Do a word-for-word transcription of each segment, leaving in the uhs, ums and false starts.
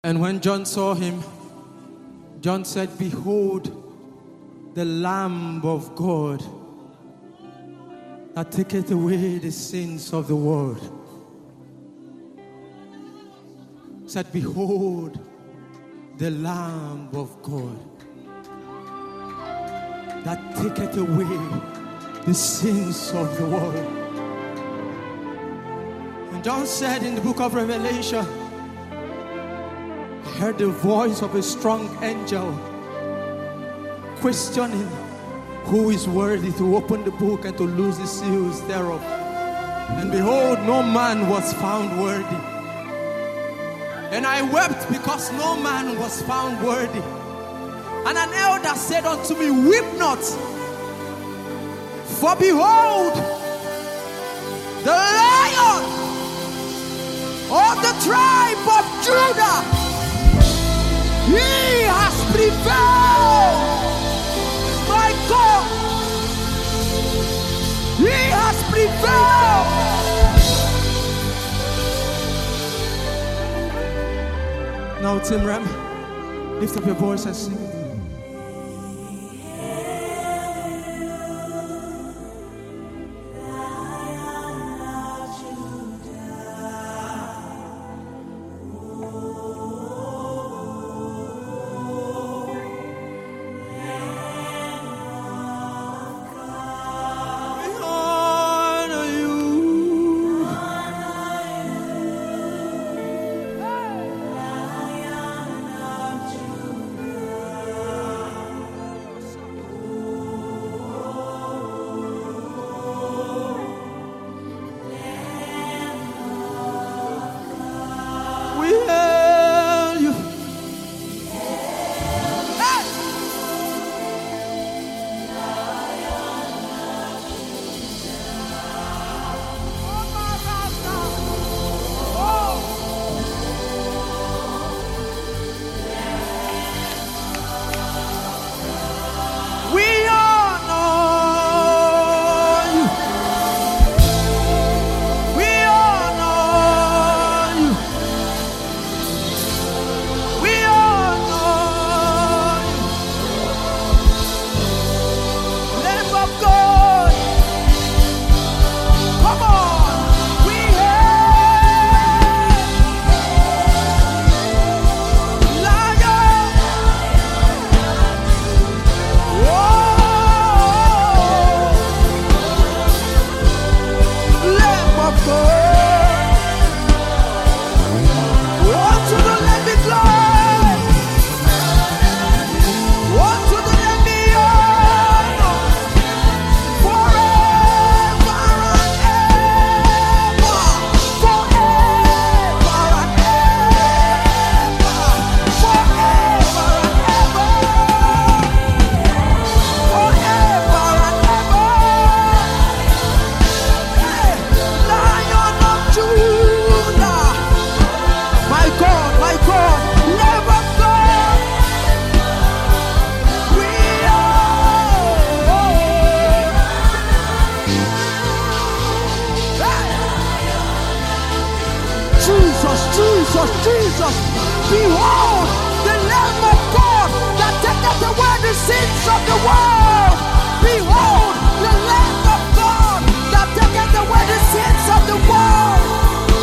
And when John saw him, John said, "Behold, the Lamb of God that taketh away the sins of the world." He said, "Behold, the Lamb of God that taketh away the sins of the world." And John said in the book of Revelation, I heard the voice of a strong angel questioning who is worthy to open the book and to loose the seals thereof. And behold, no man was found worthy. And I wept because no man was found worthy. And an elder said unto me, "Weep not, for behold, the Lion of the tribe of Judah, he has prevailed." My God, he has prevailed. Now, Tim Ram, lift up your voice and sing. Jesus, behold the Lamb of God that taketh away the sins of the world. Behold the Lamb of God that taketh away the sins of the world.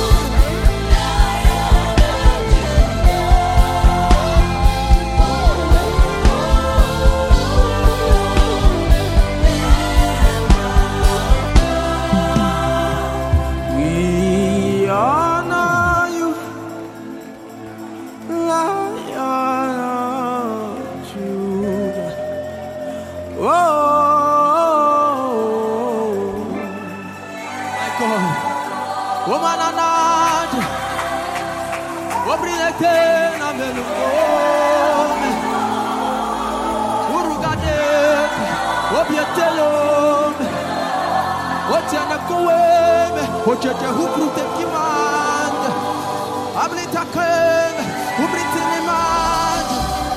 Ocheche hukrute kimand, ablitaken, ubritini mand.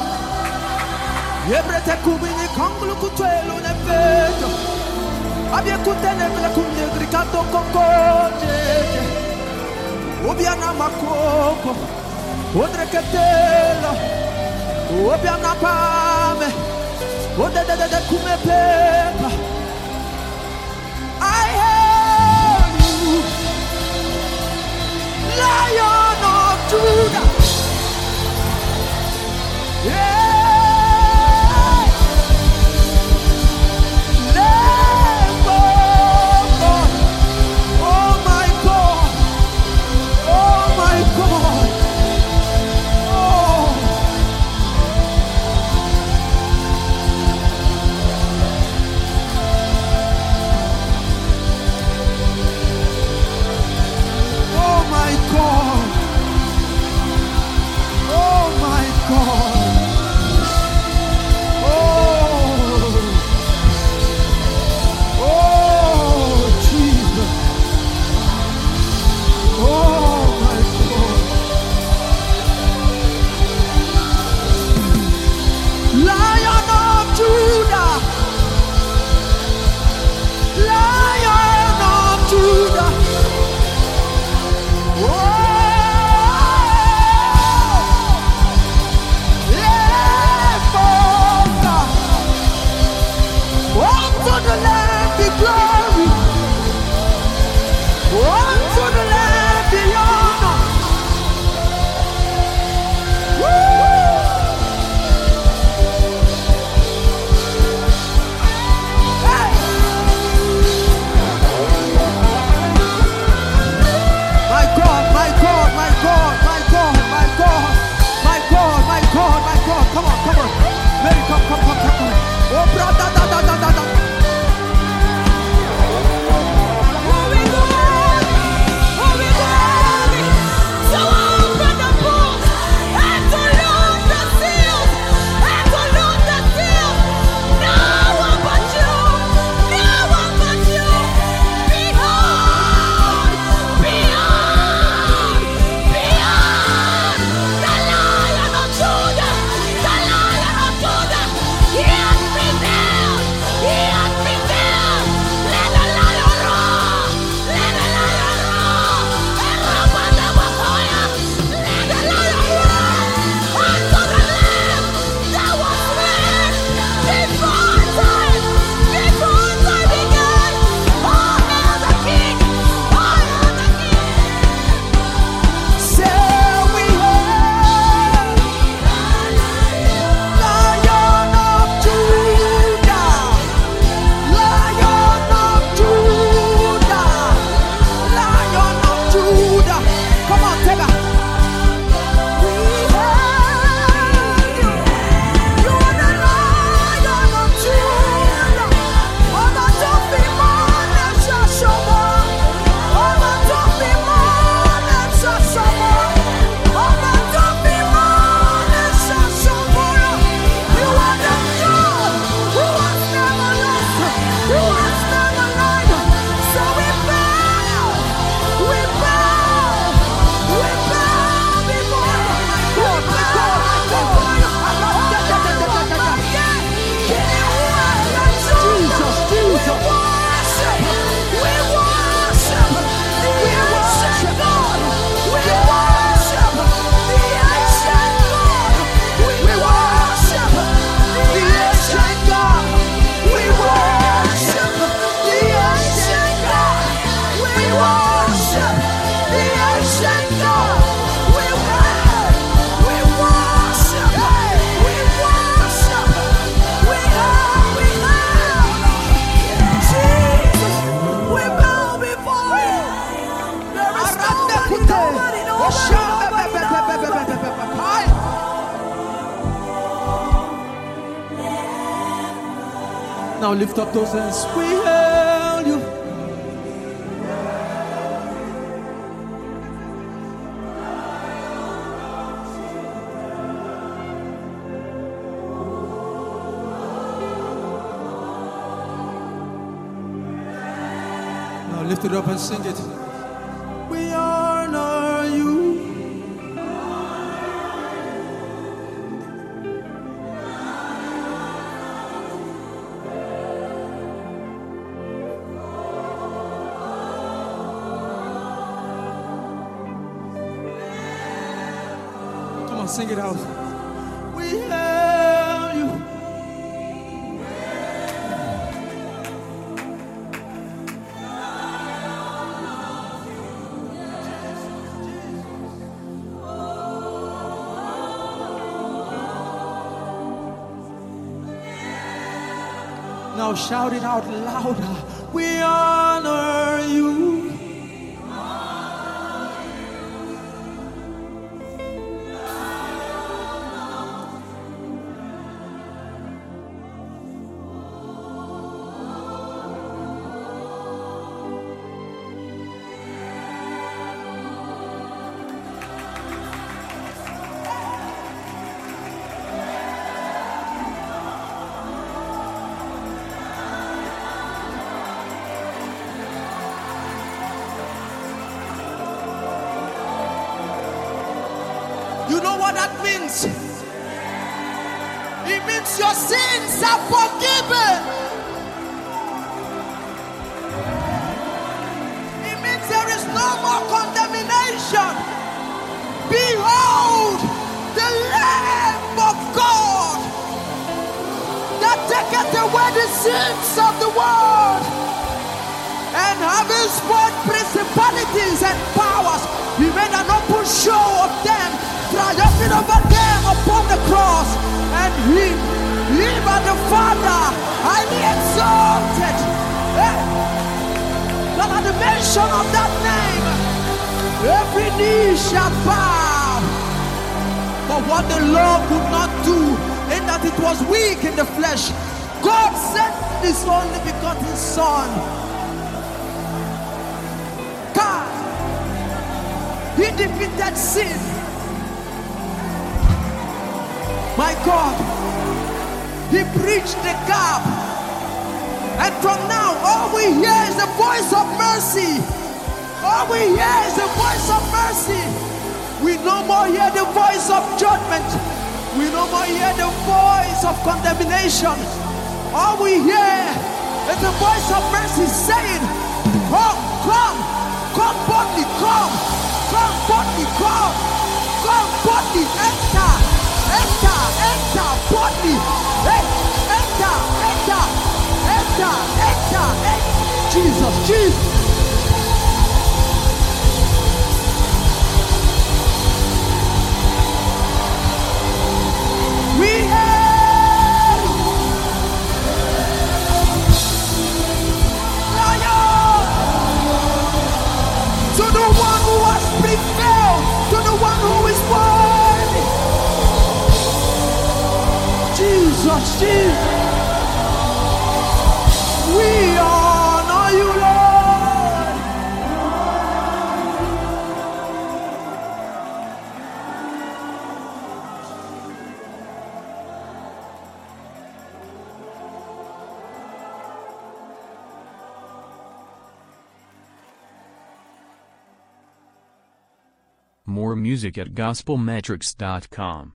Yebrete kubini kanglu kutwelo nebeto. Abye kutene vile kumye grikato kokoje. Obiana makoko, Odre ketela, obiana pame, ode de de de kume pepa. I hail you, Lion of Judah. Yeah. Now lift up those hands. We hail you. Now lift it up and sing it. We honor you. sing it out. We hail you. Now shout it out louder. We honor you. You know what that means? It means your sins are forgiven. It means there is no more condemnation. Behold the Lamb of God that taketh away the sins of the world. And having spoiled principalities and powers, he made an open show of them, triumphing over them upon the cross. And he, him and the Father, highly exalted. Eh? That at the mention of that name, every knee shall bow. But what the law could not do, in that it was weak in the flesh, God sent his only begotten Son. God, he defeated sin. My God, he bridged the gap. And from now, all we hear is the voice of mercy. All we hear is the voice of mercy. We no more hear the voice of judgment. We no more hear the voice of condemnation. All we hear is the voice of mercy saying, come, come, come boldly, come, come boldly, come, come boldly, enter, enter, enter, boldly, enter, enter, enter, enter, enter, Jesus, Jesus. We hail Lion to the one who has prevailed, to the one who is worthy. Jesus, Jesus. We honor you, Lord. More music at gospel metrics dot com.